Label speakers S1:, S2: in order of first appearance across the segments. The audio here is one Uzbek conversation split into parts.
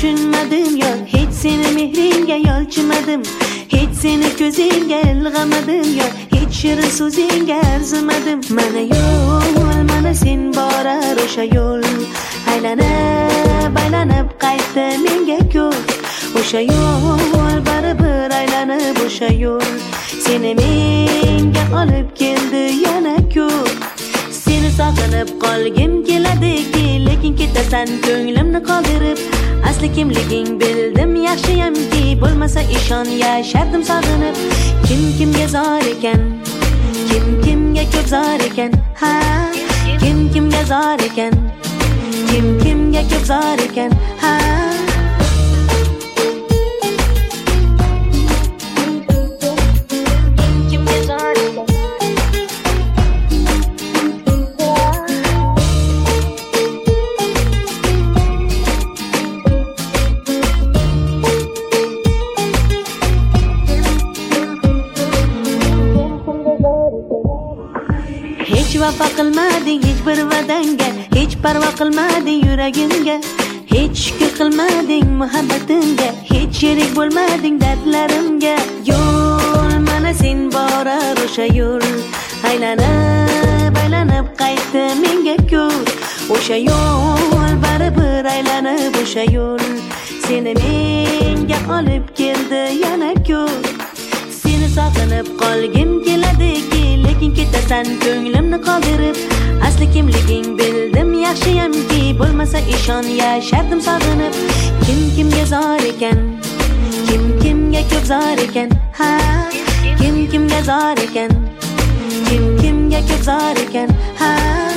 S1: tushunmadim yor, hech seni mehringga yolchimadim, hech seni ko'zingga ilg'amadim yor, hech shirin so'zingga arzimadim. Mana yo'l, mana sen borar o'sha yo'l, aylanib aylanib qaytdi menga ko'z. O'sha yo'l baribir aylanib o'sha yo'l seni menga olib keldi yana ko'z. Seni sog'inib qolgim keladiki, lekin ketasan ko'nglimni qoldirib. Asli kimliging bildim yaxshiyamki, bo'lmasa ishon yashardim sog'inib. Kim kimga zor ekan, kim kimga ko'p zor ekan, ha, kim kimga zor ekan, kim kimga ko'p zor ekan, ha. Hech vafo qilmading hech bir vadanga, hech parvo qilmading yuragimga, hech shukr qilmading muhabbatimga, hech sherik bo'lmading dardlarimga. Yo'l mana sen borar o'sha yo'l, aylanib aylanib qaytdi menga ko'z. O'sha yo'l baribir aylanib o'sha yo'l seni menga olib keldi yana ko'z. Seni sog'inib qolgim keladiki, lekin ketasan ko'nglimni qoldirib. Asli kimliging bildim yaxshiyamki, bo'lmasa ishon yashardim sog'inib. Kim kimga zor ekan, kim kimga ko'p zor ekan, ha, kim kimga zor ekan, kim kimga ko'p zor ekan, ha.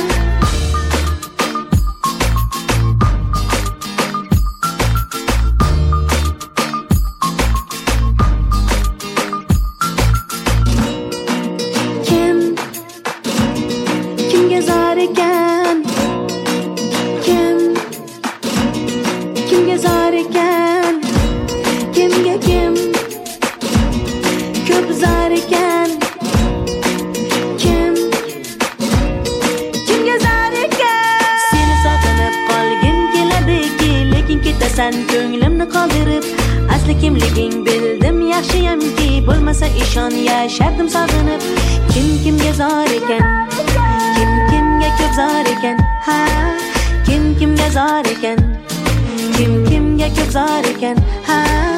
S1: Kimga zor ekan, kim kimga zor ekan, kimga kim ko'p zor ekan, kim kimga zor ekan. Seni sog'inib qolgim keladiki, lekin ketasan ko'nglimni qoldirib. Asli kimliging bildim yaxshiyamki, bo'lmasa ishon yashardim sog'inib. Kim kimga zor ekan, kim kimga ko'p zor ekan, ha, kim kimga zor ekan, kim kimga ko'p zor ekan, ha.